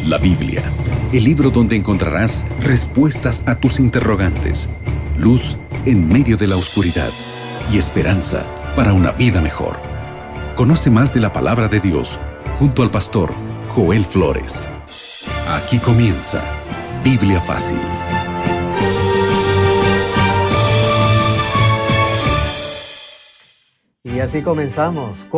La Biblia, el libro donde encontrarás respuestas a tus interrogantes, luz en medio de la oscuridad y esperanza para una vida mejor. Conoce más de la palabra de Dios junto al pastor Joel Flores. Aquí comienza Biblia Fácil. Y así comenzamos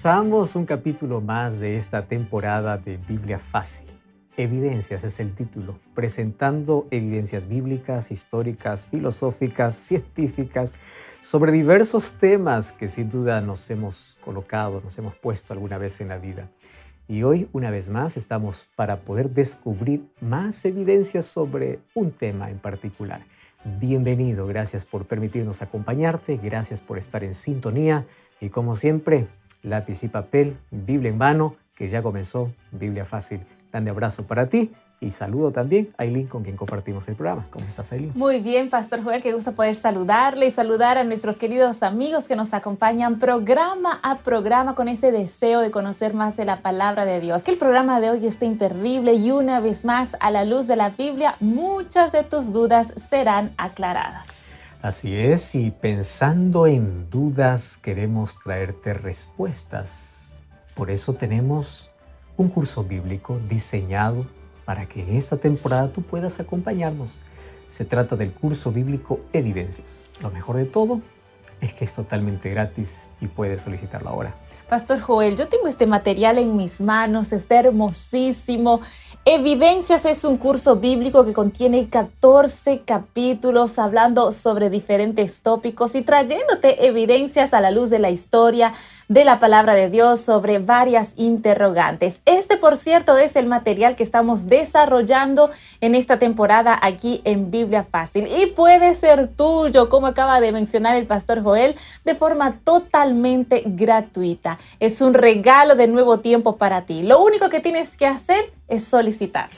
un capítulo más de esta temporada de Biblia Fácil. Evidencias es el título, presentando evidencias bíblicas, históricas, filosóficas, científicas, sobre diversos temas que sin duda nos hemos colocado, nos hemos puesto alguna vez en la vida. Y hoy, una vez más, estamos para poder descubrir más evidencias sobre un tema en particular. Bienvenido, gracias por permitirnos acompañarte, gracias por estar en sintonía y como siempre, lápiz y papel, Biblia en mano, que ya comenzó Biblia Fácil. Grande abrazo para ti y saludo también a Aileen, con quien compartimos el programa. ¿Cómo estás, Aileen? Muy bien, Pastor Joel, qué gusto poder saludarle y saludar a nuestros queridos amigos que nos acompañan programa a programa con ese deseo de conocer más de la palabra de Dios. Que el programa de hoy esté imperdible y una vez más, a la luz de la Biblia, muchas de tus dudas serán aclaradas. Así es, y pensando en dudas, queremos traerte respuestas. Por eso tenemos un curso bíblico diseñado para que en esta temporada tú puedas acompañarnos. Se trata del curso bíblico Evidencias. Lo mejor de todo es que es totalmente gratis y puedes solicitarlo ahora. Pastor Joel, yo tengo este material en mis manos, está hermosísimo. Evidencias es un curso bíblico que contiene 14 capítulos hablando sobre diferentes tópicos y trayéndote evidencias a la luz de la historia, de la palabra de Dios sobre varias interrogantes. Este, por cierto, es el material que estamos desarrollando en esta temporada aquí en Biblia Fácil y puede ser tuyo, como acaba de mencionar el Pastor Joel, de forma totalmente gratuita. Es un regalo de nuevo tiempo para ti. Lo único que tienes que hacer es solicitarlo.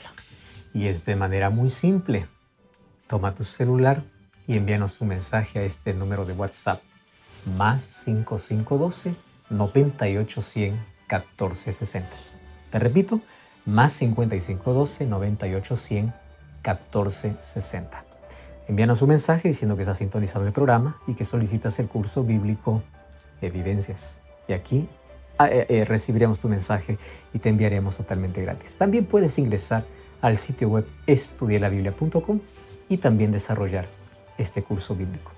Y es de manera muy simple. Toma tu celular y envíanos un mensaje a este número de WhatsApp. Más 5512 9810 1460. Te repito, más 5512 9810 1460. Envíanos un mensaje diciendo que estás sintonizando el programa y que solicitas el curso bíblico Evidencias. Y aquí recibiremos tu mensaje y te enviaremos totalmente gratis. También puedes ingresar al sitio web estudielabiblia.com y también desarrollar este curso bíblico.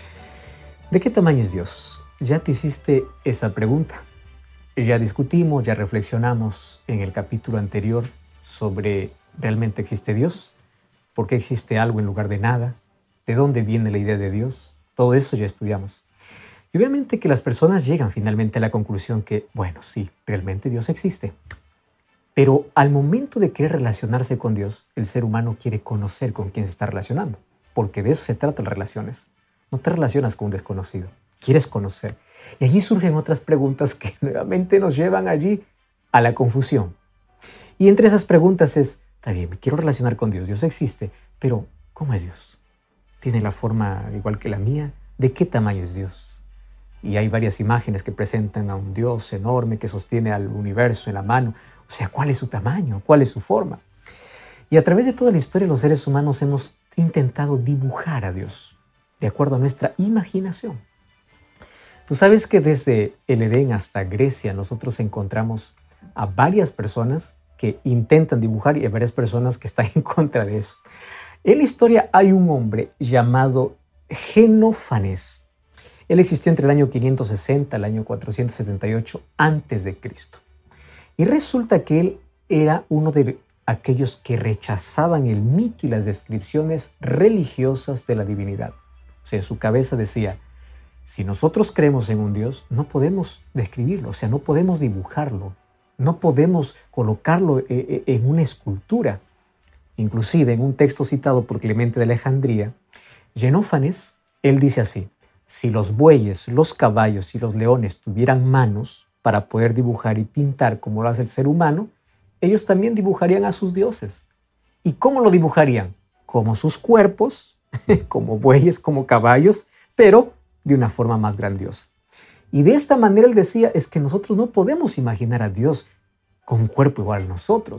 ¿De qué tamaño es Dios? Ya te hiciste esa pregunta. Ya discutimos, ya reflexionamos en el capítulo anterior sobre ¿realmente existe Dios? ¿Por qué existe algo en lugar de nada? ¿De dónde viene la idea de Dios? Todo eso ya estudiamos. Y obviamente que las personas llegan finalmente a la conclusión que, bueno, sí, realmente Dios existe. Pero al momento de querer relacionarse con Dios, el ser humano quiere conocer con quién se está relacionando. Porque de eso se tratan las relaciones. No te relacionas con un desconocido, quieres conocer. Y allí surgen otras preguntas que nuevamente nos llevan allí a la confusión. Y entre esas preguntas es, está bien, me quiero relacionar con Dios, Dios existe, pero ¿cómo es Dios? ¿Tiene la forma igual que la mía? ¿De qué tamaño es Dios? Y hay varias imágenes que presentan a un Dios enorme que sostiene al universo en la mano. O sea, ¿cuál es su tamaño? ¿Cuál es su forma? Y a través de toda la historia los seres humanos hemos intentado dibujar a Dios de acuerdo a nuestra imaginación. Tú sabes que desde el Edén hasta Grecia nosotros encontramos a varias personas que intentan dibujar y a varias personas que están en contra de eso. En la historia hay un hombre llamado Genófanes. Él existió entre el año 560 al año 478 a.C. Y resulta que él era uno de aquellos que rechazaban el mito y las descripciones religiosas de la divinidad. O sea, en su cabeza decía, si nosotros creemos en un Dios, no podemos describirlo, o sea, no podemos dibujarlo, no podemos colocarlo en una escultura. Inclusive en un texto citado por Clemente de Alejandría, Genófanes, él dice así, si los bueyes, los caballos y los leones tuvieran manos para poder dibujar y pintar como lo hace el ser humano, ellos también dibujarían a sus dioses. ¿Y cómo lo dibujarían? Como sus cuerpos, como bueyes, como caballos, pero de una forma más grandiosa. Y de esta manera él decía, es que nosotros no podemos imaginar a Dios con un cuerpo igual a nosotros.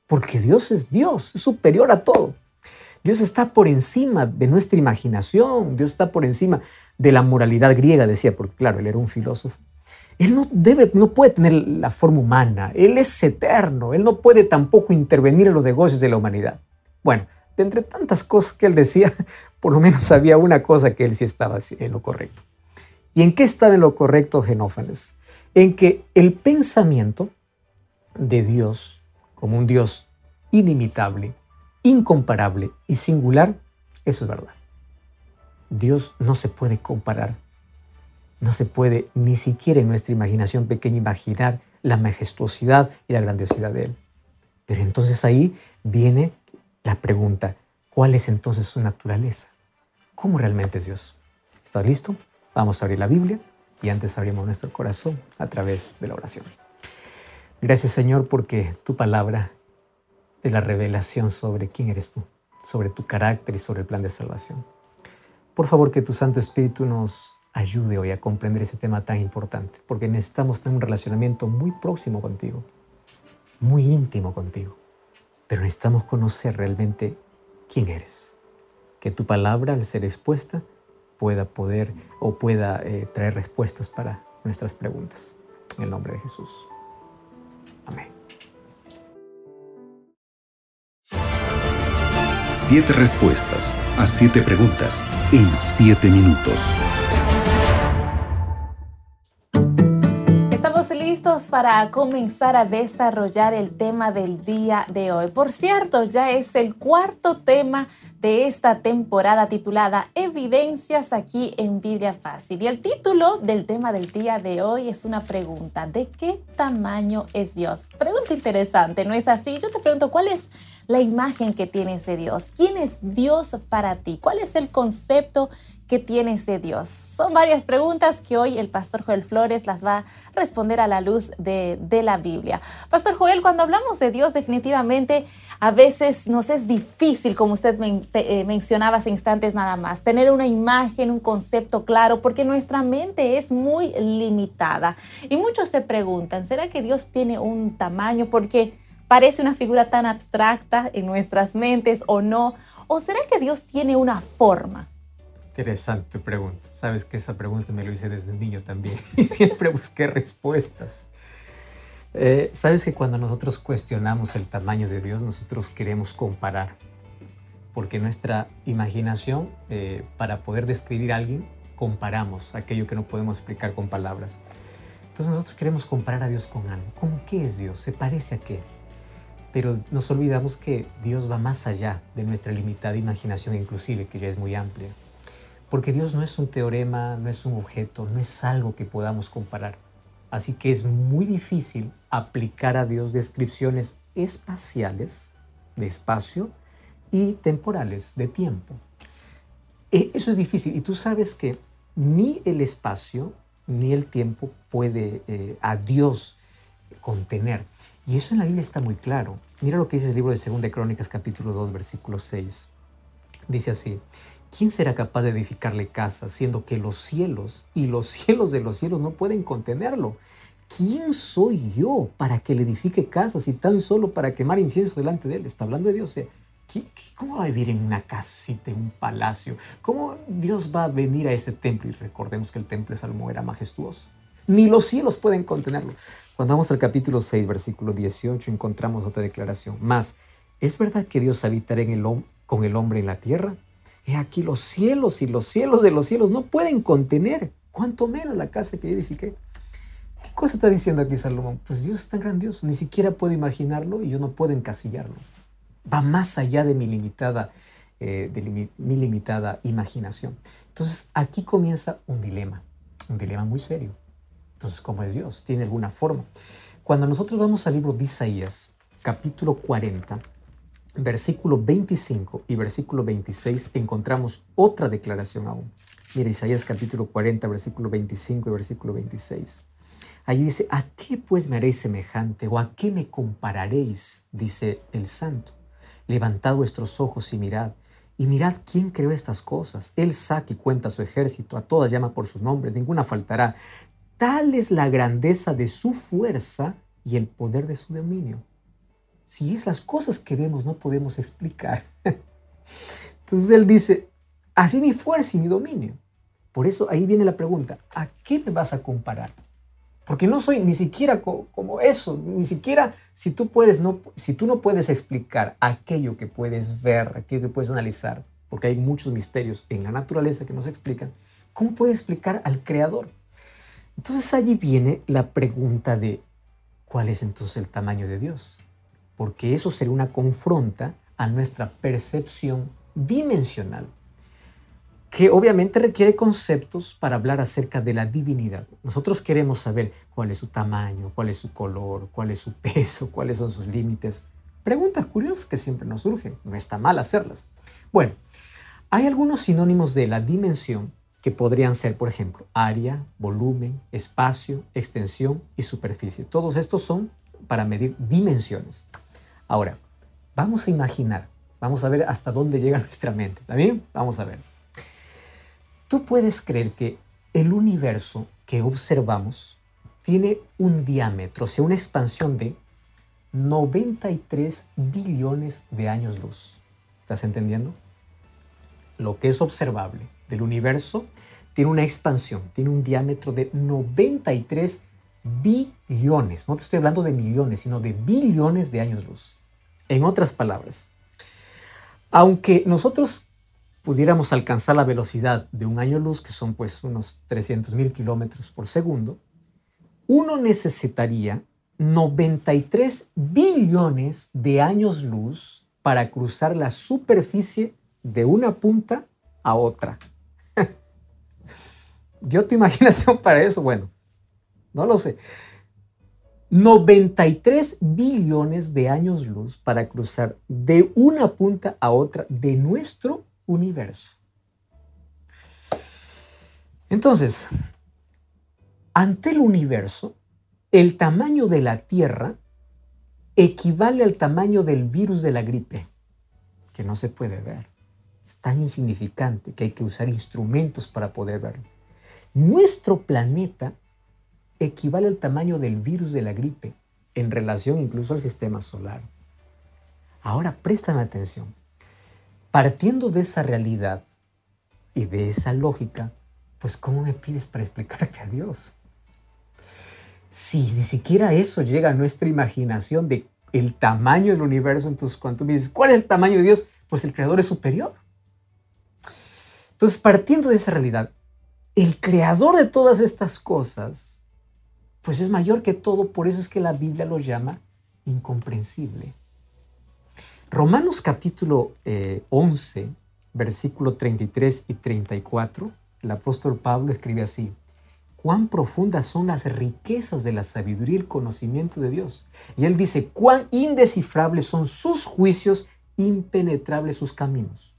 porque Dios es superior a todo. Dios está por encima de nuestra imaginación, Dios está por encima de la moralidad griega, decía, porque claro, él era un filósofo. Él no puede tener la forma humana, Él es eterno, Él no puede tampoco intervenir en los negocios de la humanidad. Bueno, de entre tantas cosas que él decía, por lo menos había una cosa que él sí estaba en lo correcto. ¿Y en qué estaba en lo correcto Xenófanes? En que el pensamiento de Dios, como un Dios inimitable, incomparable y singular, eso es verdad. Dios no se puede comparar. No se puede ni siquiera en nuestra imaginación pequeña imaginar la majestuosidad y la grandiosidad de Él. Pero entonces ahí viene la pregunta, ¿cuál es entonces su naturaleza? ¿Cómo realmente es Dios? ¿Estás listo? Vamos a abrir la Biblia y antes abrimos nuestro corazón a través de la oración. Gracias, Señor, porque tu palabra es la revelación sobre quién eres tú, sobre tu carácter y sobre el plan de salvación. Por favor, que tu Santo Espíritu nos ayude hoy a comprender este tema tan importante, porque necesitamos tener un relacionamiento muy próximo contigo, muy íntimo contigo, pero necesitamos conocer realmente quién eres. Que tu palabra, al ser expuesta, pueda traer respuestas para nuestras preguntas. En el nombre de Jesús. Amén. 7 respuestas a 7 preguntas en 7 minutos. Estamos listos para comenzar a desarrollar el tema del día de hoy. Por cierto, ya es el cuarto tema de esta temporada titulada Evidencias aquí en Biblia Fácil. Y el título del tema del día de hoy es una pregunta: ¿de qué tamaño es Dios? Pregunta interesante, ¿no es así? Yo te pregunto, ¿cuál es la imagen que tienes de Dios? ¿Quién es Dios para ti? ¿Cuál es el concepto que tienes de Dios? Son varias preguntas que hoy el pastor Joel Flores las va a responder a la luz de la Biblia. Pastor Joel, cuando hablamos de Dios, definitivamente a veces nos es difícil, como usted mencionaba hace instantes nada más, tener una imagen, un concepto claro, porque nuestra mente es muy limitada. Y muchos se preguntan, ¿será que Dios tiene un tamaño? Porque parece una figura tan abstracta en nuestras mentes o no. ¿O será que Dios tiene una forma? Interesante pregunta. Sabes que esa pregunta me lo hice desde niño también y siempre busqué respuestas. Sabes que cuando nosotros cuestionamos el tamaño de Dios, nosotros queremos comparar, porque nuestra imaginación, para poder describir a alguien, comparamos aquello que no podemos explicar con palabras. Entonces nosotros queremos comparar a Dios con algo. ¿Cómo qué es Dios? ¿Se parece a qué? Pero nos olvidamos que Dios va más allá de nuestra limitada imaginación, inclusive, que ya es muy amplia. Porque Dios no es un teorema, no es un objeto, no es algo que podamos comparar. Así que es muy difícil aplicar a Dios descripciones espaciales, de espacio, y temporales, de tiempo. Eso es difícil. Y tú sabes que ni el espacio ni el tiempo puede a Dios contener. Y eso en la Biblia está muy claro. Mira lo que dice el libro de 2 de Crónicas, capítulo 2, versículo 6. Dice así: ¿quién será capaz de edificarle casa, siendo que los cielos y los cielos de los cielos no pueden contenerlo? ¿Quién soy yo para que le edifique casas y tan solo para quemar incienso delante de él? Está hablando de Dios. ¿Cómo va a vivir en una casita, en un palacio? ¿Cómo Dios va a venir a ese templo? Y recordemos que el templo de Salomón era majestuoso. Ni los cielos pueden contenerlo. Cuando vamos al capítulo 6, versículo 18, encontramos otra declaración. Mas, ¿es verdad que Dios habitará con el hombre en la tierra? He aquí los cielos y los cielos de los cielos no pueden contener, cuanto menos la casa que yo edifiqué. ¿Qué cosa está diciendo aquí Salomón? Pues Dios es tan grandioso, ni siquiera puedo imaginarlo y yo no puedo encasillarlo. Va más allá de mi limitada imaginación. Entonces aquí comienza un dilema muy serio. Entonces, ¿cómo es Dios? ¿Tiene alguna forma? Cuando nosotros vamos al libro de Isaías, capítulo 40, versículo 25 y versículo 26, encontramos otra declaración aún. Mira, Isaías capítulo 40, versículo 25 y versículo 26. Allí dice: ¿a qué pues me haréis semejante o a qué me compararéis? Dice el Santo. Levantad vuestros ojos y mirad quién creó estas cosas. Él saca y cuenta su ejército, a todas llama por sus nombres, ninguna faltará. Tal es la grandeza de su fuerza y el poder de su dominio. si es las cosas que vemos no podemos explicar? Entonces él dice, así mi fuerza y mi dominio. Por eso ahí viene la pregunta, ¿a qué me vas a comparar? Porque no soy ni siquiera como eso, ni siquiera si tú no puedes explicar aquello que puedes ver, aquello que puedes analizar, porque hay muchos misterios en la naturaleza que no se explican, ¿cómo puedes explicar al Creador? Entonces allí viene la pregunta de ¿cuál es entonces el tamaño de Dios? Porque eso sería una confronta a nuestra percepción dimensional, que obviamente requiere conceptos para hablar acerca de la divinidad. Nosotros queremos saber cuál es su tamaño, cuál es su color, cuál es su peso, cuáles son sus límites. Preguntas curiosas que siempre nos surgen. No está mal hacerlas. Bueno, hay algunos sinónimos de la dimensión que podrían ser, por ejemplo, área, volumen, espacio, extensión y superficie. Todos estos son para medir dimensiones. Ahora, vamos a imaginar, vamos a ver hasta dónde llega nuestra mente. ¿Está bien? Vamos a ver. Tú puedes creer que el universo que observamos tiene un diámetro, o sea, una expansión de 93 billones de años luz. ¿Estás entendiendo? Lo que es observable del universo tiene una expansión, tiene un diámetro de 93 billones. No te estoy hablando de millones, sino de billones de años luz. En otras palabras, aunque nosotros pudiéramos alcanzar la velocidad de un año luz, que son pues unos 300,000 kilómetros por segundo, uno necesitaría 93 billones de años luz para cruzar la superficie de una punta a otra. ¿Dio tu imaginación para eso? Bueno, no lo sé. 93 billones de años luz para cruzar de una punta a otra de nuestro universo. Entonces, ante el universo, el tamaño de la Tierra equivale al tamaño del virus de la gripe, que no se puede ver. Es tan insignificante que hay que usar instrumentos para poder verlo. Nuestro planeta equivale al tamaño del virus de la gripe, en relación incluso al sistema solar. Ahora, préstame atención. Partiendo de esa realidad y de esa lógica, pues ¿cómo me pides para explicarte a Dios? Si ni siquiera eso llega a nuestra imaginación de el tamaño del universo, entonces cuando tú me dices, ¿cuál es el tamaño de Dios? Pues el Creador es superior. Entonces, partiendo de esa realidad, el Creador de todas estas cosas, pues es mayor que todo, por eso es que la Biblia lo llama incomprensible. Romanos capítulo 11, versículo 33 y 34, el apóstol Pablo escribe así: cuán profundas son las riquezas de la sabiduría y el conocimiento de Dios. Y él dice, cuán indescifrables son sus juicios, impenetrables sus caminos.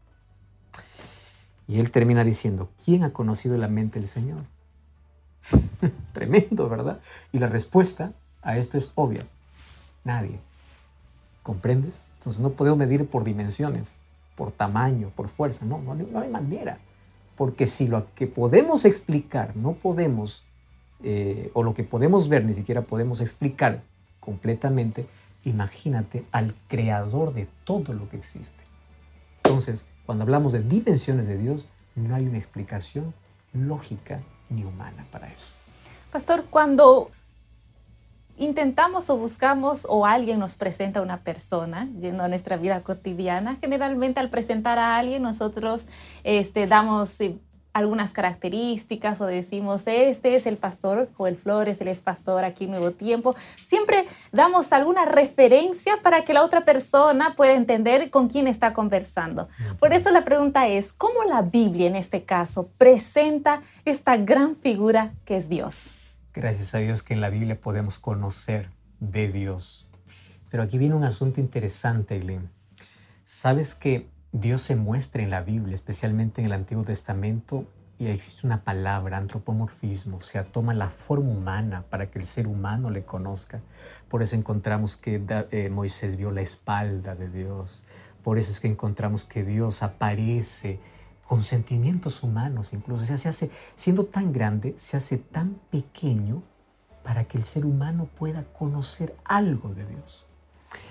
Y él termina diciendo, ¿quién ha conocido la mente del Señor? Tremendo, ¿verdad? Y la respuesta a esto es obvia. Nadie. ¿Comprendes? Entonces no podemos medir por dimensiones, por tamaño, por fuerza. No hay manera. Porque si lo que podemos explicar no podemos, o lo que podemos ver ni siquiera podemos explicar completamente, imagínate al creador de todo lo que existe. Entonces, cuando hablamos de dimensiones de Dios, no hay una explicación lógica ni humana para eso. Pastor, cuando intentamos o buscamos o alguien nos presenta a una persona yendo a nuestra vida cotidiana, generalmente al presentar a alguien nosotros damos algunas características o decimos este es el pastor Joel Flores, él es pastor aquí en Nuevo Tiempo. Siempre damos alguna referencia para que la otra persona pueda entender con quién está conversando. Por eso la pregunta es, ¿cómo la Biblia en este caso presenta esta gran figura que es Dios? Gracias a Dios que en la Biblia podemos conocer de Dios. Pero aquí viene un asunto interesante, Eileen. ¿Sabes que Dios se muestra en la Biblia, especialmente en el Antiguo Testamento, y existe una palabra, antropomorfismo, o sea, toma la forma humana para que el ser humano le conozca? Por eso encontramos que Moisés vio la espalda de Dios. Por eso es que encontramos que Dios aparece con sentimientos humanos, incluso. O sea, se hace, siendo tan grande, se hace tan pequeño para que el ser humano pueda conocer algo de Dios.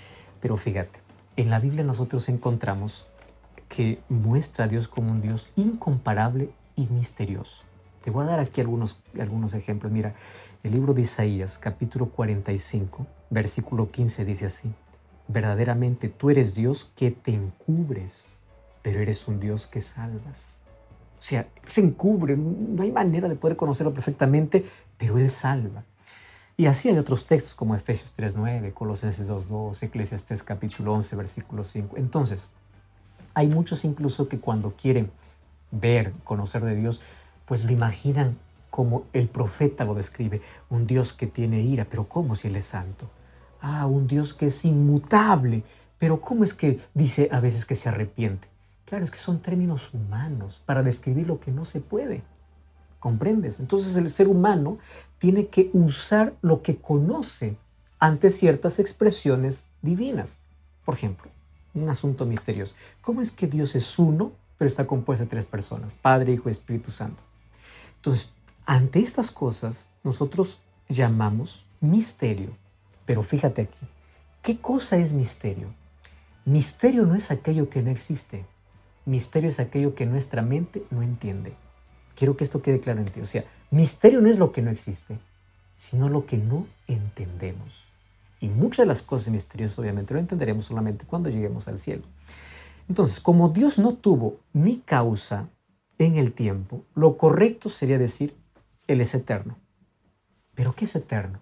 Pero fíjate, en la Biblia nosotros encontramos que muestra a Dios como un Dios incomparable y misterioso. Te voy a dar aquí algunos ejemplos. Mira, el libro de Isaías, capítulo 45, versículo 15 dice así: verdaderamente tú eres Dios que te encubres, pero eres un Dios que salvas. O sea, se encubre, no hay manera de poder conocerlo perfectamente, pero Él salva. Y así hay otros textos como Efesios 3:9, Colosenses 2:2, Eclesiastés capítulo 11, versículo 5. Entonces, hay muchos incluso que cuando quieren ver, conocer de Dios, pues lo imaginan como el profeta lo describe, un Dios que tiene ira, pero ¿cómo si Él es santo? Un Dios que es inmutable, pero ¿cómo es que dice a veces que se arrepiente? Claro, es que son términos humanos para describir lo que no se puede. ¿Comprendes? Entonces el ser humano tiene que usar lo que conoce ante ciertas expresiones divinas. Por ejemplo, un asunto misterioso. ¿Cómo es que Dios es uno, pero está compuesto de 3 personas? Padre, Hijo y Espíritu Santo. Entonces, ante estas cosas, nosotros llamamos misterio. Pero fíjate aquí, ¿qué cosa es misterio? Misterio no es aquello que no existe. Misterio es aquello que nuestra mente no entiende. Quiero que esto quede claro en ti. O sea, misterio no es lo que no existe, sino lo que no entendemos. Y muchas de las cosas misteriosas obviamente lo entenderemos solamente cuando lleguemos al cielo. Entonces, como Dios no tuvo ni causa en el tiempo, lo correcto sería decir, Él es eterno. ¿Pero qué es eterno?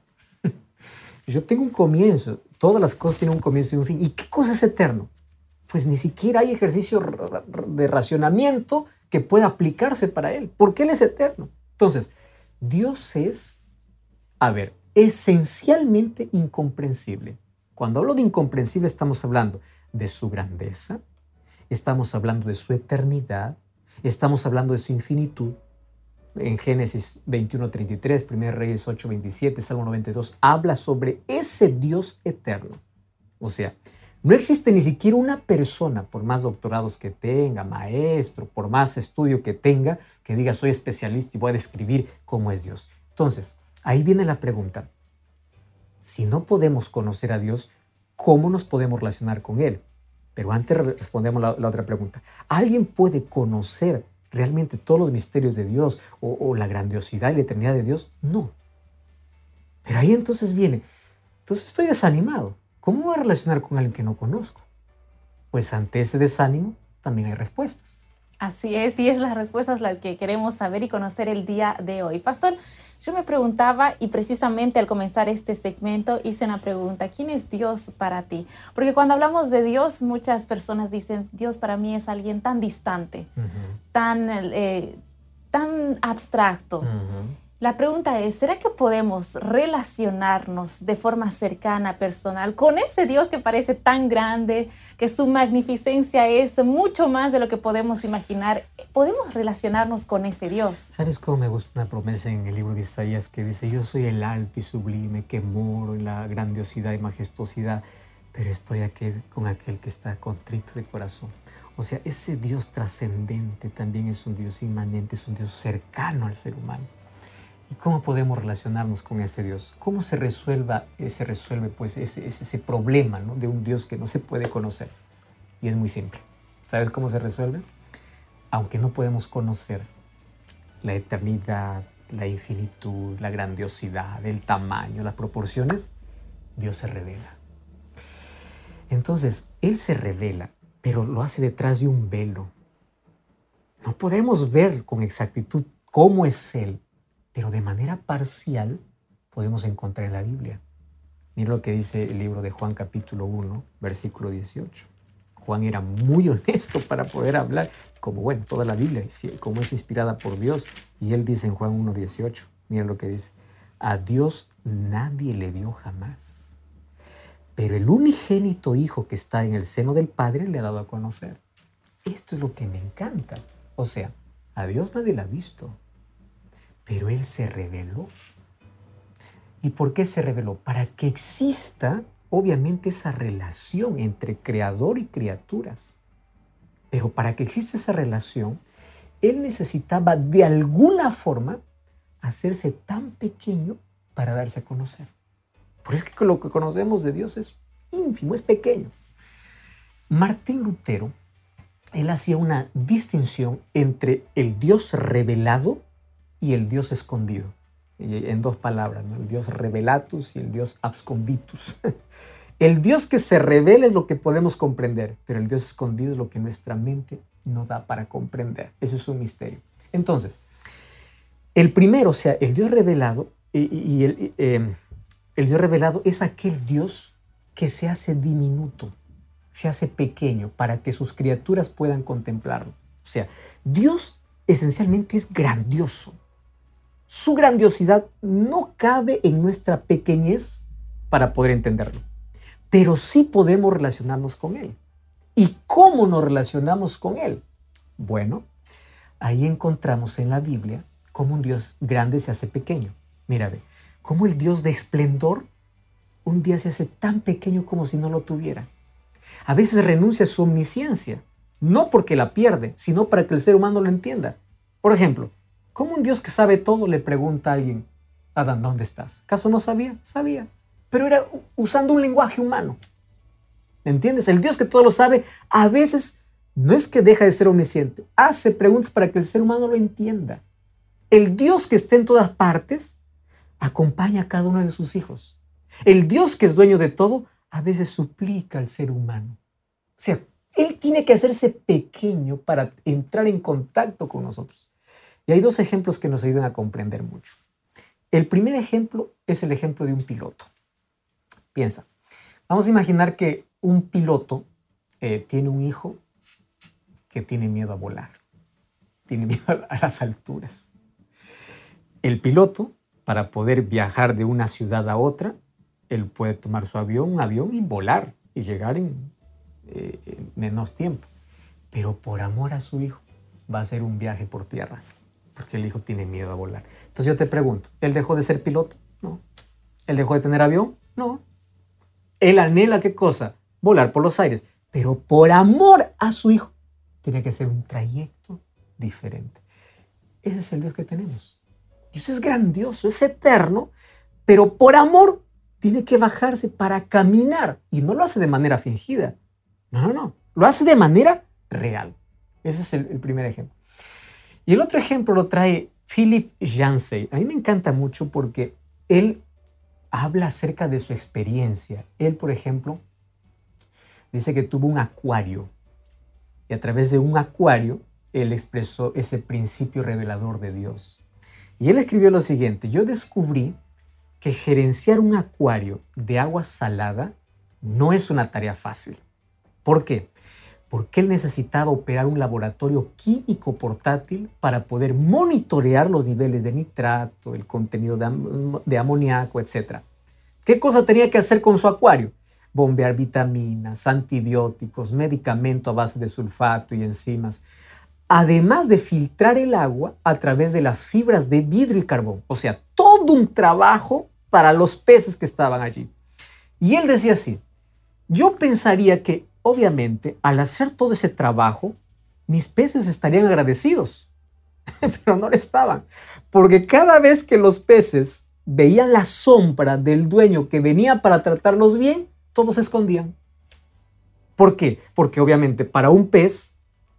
Yo tengo un comienzo, todas las cosas tienen un comienzo y un fin. ¿Y qué cosa es eterno? Pues ni siquiera hay ejercicio de racionamiento que pueda aplicarse para Él, porque Él es eterno. Entonces, Dios es, esencialmente incomprensible. Cuando hablo de incomprensible estamos hablando de su grandeza, estamos hablando de su eternidad, estamos hablando de su infinitud. En Génesis 21:33, 1 Reyes 8:27, Salmo 92, habla sobre ese Dios eterno. O sea, no existe ni siquiera una persona, por más doctorados que tenga, maestro, por más estudio que tenga, que diga soy especialista y voy a describir cómo es Dios. Entonces, ahí viene la pregunta. Si no podemos conocer a Dios, ¿cómo nos podemos relacionar con Él? Pero antes respondemos la otra pregunta. ¿Alguien puede conocer realmente todos los misterios de Dios o la grandiosidad y la eternidad de Dios? No. Pero ahí entonces viene. Entonces estoy desanimado. ¿Cómo voy a relacionar con alguien que no conozco? Pues ante ese desánimo también hay respuestas. Así es, y es las respuestas las que queremos saber y conocer el día de hoy. Pastor, yo me preguntaba, y precisamente al comenzar este segmento hice una pregunta: ¿quién es Dios para ti? Porque cuando hablamos de Dios, muchas personas dicen, Dios para mí es alguien tan distante, tan abstracto. La pregunta es, ¿será que podemos relacionarnos de forma cercana, personal, con ese Dios que parece tan grande, que su magnificencia es mucho más de lo que podemos imaginar? ¿Podemos relacionarnos con ese Dios? ¿Sabes cómo me gusta una promesa en el libro de Isaías que dice, yo soy el alto y sublime que moro en la grandiosidad y majestuosidad, pero estoy con aquel que está contrito de corazón? O sea, ese Dios trascendente también es un Dios inmanente, es un Dios cercano al ser humano. ¿Y cómo podemos relacionarnos con ese Dios? ¿Cómo se resuelve pues ese problema, ¿no?, de un Dios que no se puede conocer? Y es muy simple. ¿Sabes cómo se resuelve? Aunque no podemos conocer la eternidad, la infinitud, la grandiosidad, el tamaño, las proporciones, Dios se revela. Entonces, Él se revela, pero lo hace detrás de un velo. No podemos ver con exactitud cómo es Él, pero de manera parcial podemos encontrar en la Biblia. Mira lo que dice el libro de Juan capítulo 1, versículo 18. Juan era muy honesto para poder hablar, como toda la Biblia, como es inspirada por Dios. Y él dice en Juan 1:18, mira lo que dice: a Dios nadie le vio jamás, pero el unigénito Hijo que está en el seno del Padre le ha dado a conocer. Esto es lo que me encanta. O sea, a Dios nadie la ha visto, pero Él se reveló. ¿Y por qué se reveló? Para que exista, obviamente, esa relación entre creador y criaturas. Pero para que exista esa relación, Él necesitaba de alguna forma hacerse tan pequeño para darse a conocer. Por eso es que lo que conocemos de Dios es ínfimo, es pequeño. Martín Lutero, él hacía una distinción entre el Dios revelado y el Dios escondido. En dos palabras, ¿no? El Dios revelatus y el Dios absconditus. El Dios que se revela es lo que podemos comprender, pero el Dios escondido es lo que nuestra mente no da para comprender. Eso es un misterio. Entonces, el primero, o sea, el Dios revelado, el Dios revelado es aquel Dios que se hace diminuto, se hace pequeño para que sus criaturas puedan contemplarlo. O sea, Dios esencialmente es grandioso. Su grandiosidad no cabe en nuestra pequeñez para poder entenderlo, pero sí podemos relacionarnos con Él. ¿Y cómo nos relacionamos con Él? Bueno, ahí encontramos en la Biblia cómo un Dios grande se hace pequeño. Mira, ve, cómo el Dios de esplendor un día se hace tan pequeño como si no lo tuviera. A veces renuncia a su omnisciencia, no porque la pierde, sino para que el ser humano lo entienda. Por ejemplo, ¿cómo un Dios que sabe todo le pregunta a alguien, Adán, ¿dónde estás? ¿Acaso no sabía? Sabía, pero era usando un lenguaje humano. ¿Me entiendes? El Dios que todo lo sabe, a veces no es que deja de ser omnisciente, hace preguntas para que el ser humano lo entienda. El Dios que está en todas partes acompaña a cada uno de sus hijos. El Dios que es dueño de todo, a veces suplica al ser humano. O sea, Él tiene que hacerse pequeño para entrar en contacto con nosotros. Y hay dos ejemplos que nos ayudan a comprender mucho. El primer ejemplo es el ejemplo de un piloto. Piensa, vamos a imaginar que un piloto tiene un hijo que tiene miedo a volar, tiene miedo a las alturas. El piloto, para poder viajar de una ciudad a otra, él puede tomar su avión, un avión y volar y llegar en menos tiempo. Pero por amor a su hijo va a hacer un viaje por tierra, porque el hijo tiene miedo a volar. Entonces yo te pregunto, ¿él dejó de ser piloto? No. ¿Él dejó de tener avión? No. Él anhela, ¿qué cosa? Volar por los aires. Pero por amor a su hijo, tiene que ser un trayecto diferente. Ese es el Dios que tenemos. Dios es grandioso, es eterno, pero por amor tiene que bajarse para caminar. Y no lo hace de manera fingida. No. Lo hace de manera real. Ese es el primer ejemplo. Y el otro ejemplo lo trae Philip Yancey. A mí me encanta mucho porque él habla acerca de su experiencia. Él, por ejemplo, dice que tuvo un acuario. Y a través de un acuario, él expresó ese principio revelador de Dios. Y él escribió lo siguiente: yo descubrí que gerenciar un acuario de agua salada no es una tarea fácil. ¿Por qué? Porque él necesitaba operar un laboratorio químico portátil para poder monitorear los niveles de nitrato, el contenido de amoníaco, etc. ¿Qué cosa tenía que hacer con su acuario? Bombear vitaminas, antibióticos, medicamento a base de sulfato y enzimas, además de filtrar el agua a través de las fibras de vidrio y carbón. O sea, todo un trabajo para los peces que estaban allí. Y él decía así: yo pensaría que, obviamente, al hacer todo ese trabajo, mis peces estarían agradecidos. Pero no lo estaban. Porque cada vez que los peces veían la sombra del dueño que venía para tratarlos bien, todos se escondían. ¿Por qué? Porque obviamente para un pez,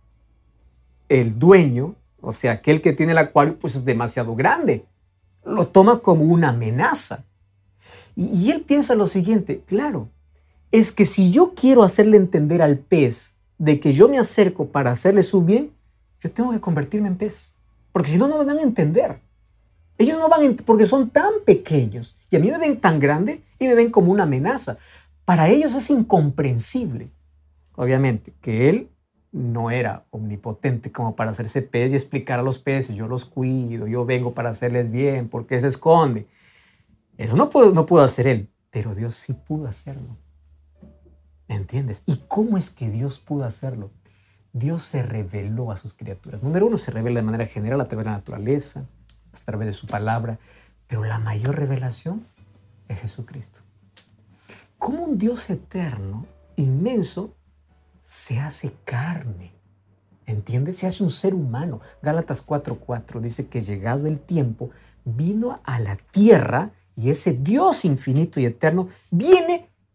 el dueño, o sea, aquel que tiene el acuario, pues es demasiado grande. Lo toma como una amenaza. Y él piensa lo siguiente: claro, es que si yo quiero hacerle entender al pez de que yo me acerco para hacerle su bien, yo tengo que convertirme en pez. Porque si no, no me van a entender. Ellos no van a porque son tan pequeños y a mí me ven tan grande y me ven como una amenaza. Para ellos es incomprensible. Obviamente que él no era omnipotente como para hacerse pez y explicar a los peces: yo los cuido, yo vengo para hacerles bien, ¿por qué se esconde? Eso no pudo hacer él, pero Dios sí pudo hacerlo. ¿Me entiendes? ¿Y cómo es que Dios pudo hacerlo? Dios se reveló a sus criaturas. Número uno, se revela de manera general a través de la naturaleza, a través de su palabra, pero la mayor revelación es Jesucristo. ¿Cómo un Dios eterno, inmenso, se hace carne? ¿Entiendes? Se hace un ser humano. Gálatas 4:4 dice que llegado el tiempo, vino a la tierra y ese Dios infinito y eterno viene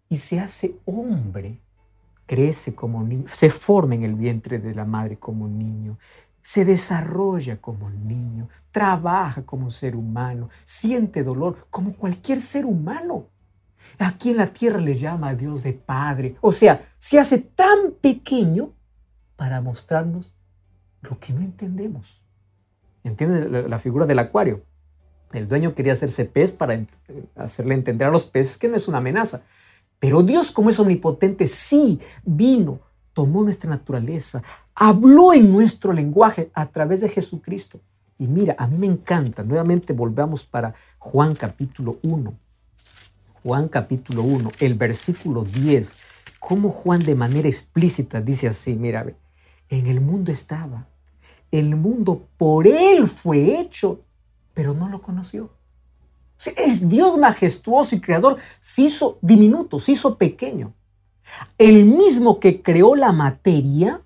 y se hace hombre. Crece como niño, se forma en el vientre de la madre como niño, se desarrolla como niño, trabaja como ser humano, siente dolor como cualquier ser humano. Aquí en la tierra le llama a Dios de Padre. O sea, se hace tan pequeño para mostrarnos lo que no entendemos. ¿Entiendes la figura del acuario? El dueño quería hacerse pez para hacerle entender a los peces que no es una amenaza. Pero Dios, como es omnipotente, sí vino, tomó nuestra naturaleza, habló en nuestro lenguaje a través de Jesucristo. Y mira, a mí me encanta, nuevamente volvamos para Juan capítulo 1. Juan capítulo 1, el versículo 10. Cómo Juan de manera explícita dice así, mira, en el mundo estaba, el mundo por él fue hecho, pero no lo conoció. Es Dios majestuoso y creador, se hizo diminuto, se hizo pequeño. El mismo que creó la materia,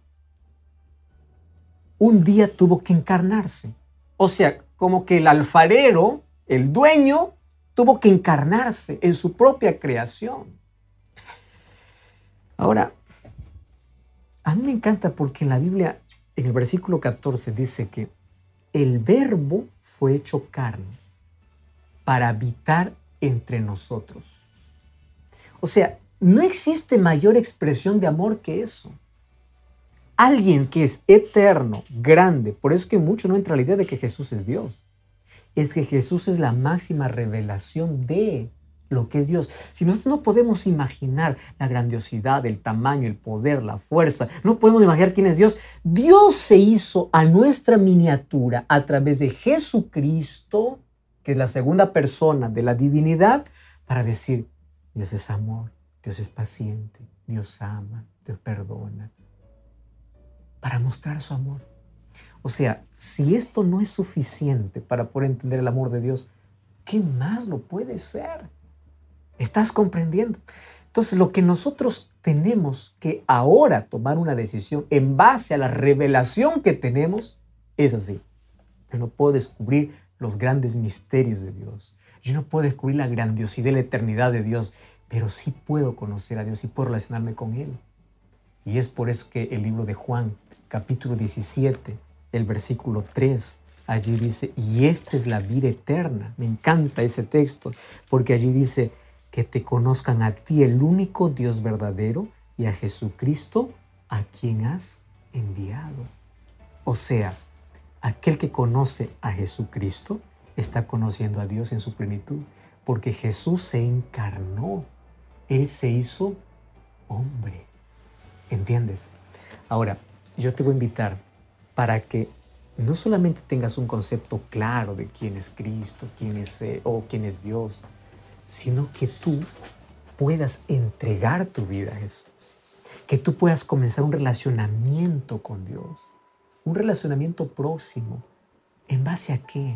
un día tuvo que encarnarse. O sea, como que el alfarero, el dueño, tuvo que encarnarse en su propia creación. Ahora, a mí me encanta porque en la Biblia, en el versículo 14, dice que el verbo fue hecho carne para habitar entre nosotros. O sea, no existe mayor expresión de amor que eso. Alguien que es eterno, grande, por eso es que muchos no entran a la idea de que Jesús es Dios. Es que Jesús es la máxima revelación de lo que es Dios. Si nosotros no podemos imaginar la grandiosidad, el tamaño, el poder, la fuerza, no podemos imaginar quién es Dios. Dios se hizo a nuestra miniatura a través de Jesucristo, que es la segunda persona de la divinidad, para decir, Dios es amor, Dios es paciente, Dios ama, Dios perdona, para mostrar su amor. O sea, si esto no es suficiente para poder entender el amor de Dios, ¿qué más lo puede ser? ¿Estás comprendiendo? Entonces, lo que nosotros tenemos que ahora tomar una decisión en base a la revelación que tenemos es así. Yo no puedo descubrir los grandes misterios de Dios. Yo no puedo descubrir la grandiosidad y la eternidad de Dios, pero sí puedo conocer a Dios y puedo relacionarme con Él. Y es por eso que el libro de Juan, capítulo 17, el versículo 3, allí dice, y esta es la vida eterna. Me encanta ese texto, porque allí dice que te conozcan a ti, el único Dios verdadero, y a Jesucristo, a quien has enviado. O sea, aquel que conoce a Jesucristo está conociendo a Dios en su plenitud, porque Jesús se encarnó. Él se hizo hombre. ¿Entiendes? Ahora, yo te voy a invitar para que no solamente tengas un concepto claro de quién es Cristo, quién es Dios, sino que tú puedas entregar tu vida a Jesús. Que tú puedas comenzar un relacionamiento con Dios. Un relacionamiento próximo. ¿En base a qué?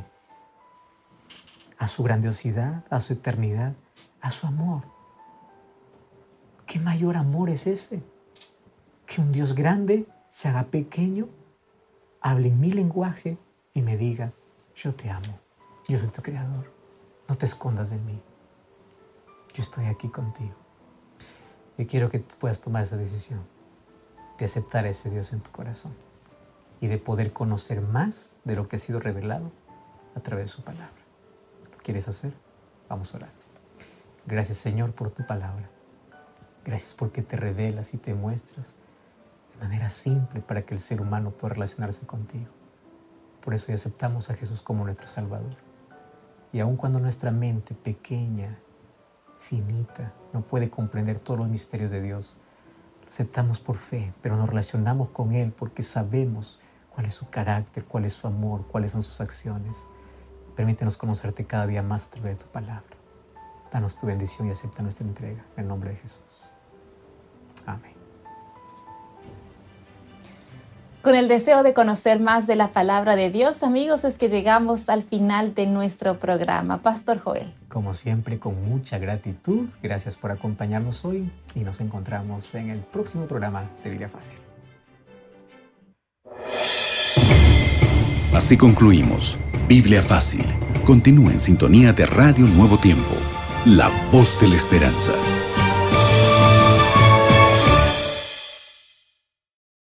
A su grandiosidad, a su eternidad, a su amor. ¿Qué mayor amor es ese? Que un Dios grande se haga pequeño, hable en mi lenguaje y me diga, yo te amo, yo soy tu creador, no te escondas de mí, yo estoy aquí contigo. Yo quiero que tú puedas tomar esa decisión de aceptar a ese Dios en tu corazón y de poder conocer más de lo que ha sido revelado a través de su palabra. ¿Lo quieres hacer? Vamos a orar. Gracias, Señor, por tu palabra. Gracias porque te revelas y te muestras de manera simple para que el ser humano pueda relacionarse contigo. Por eso hoy aceptamos a Jesús como nuestro Salvador. Y aun cuando nuestra mente pequeña, finita, no puede comprender todos los misterios de Dios, lo aceptamos por fe, pero nos relacionamos con Él porque sabemos cuál es su carácter, cuál es su amor, cuáles son sus acciones. Permítenos conocerte cada día más a través de tu palabra. Danos tu bendición y acepta nuestra entrega. En el nombre de Jesús. Amén. Con el deseo de conocer más de la palabra de Dios, amigos, es que llegamos al final de nuestro programa. Pastor Joel. Como siempre, con mucha gratitud, gracias por acompañarnos hoy y nos encontramos en el próximo programa de Biblia Fácil. Así concluimos Biblia Fácil. Continúa en sintonía de Radio Nuevo Tiempo, la voz de la esperanza.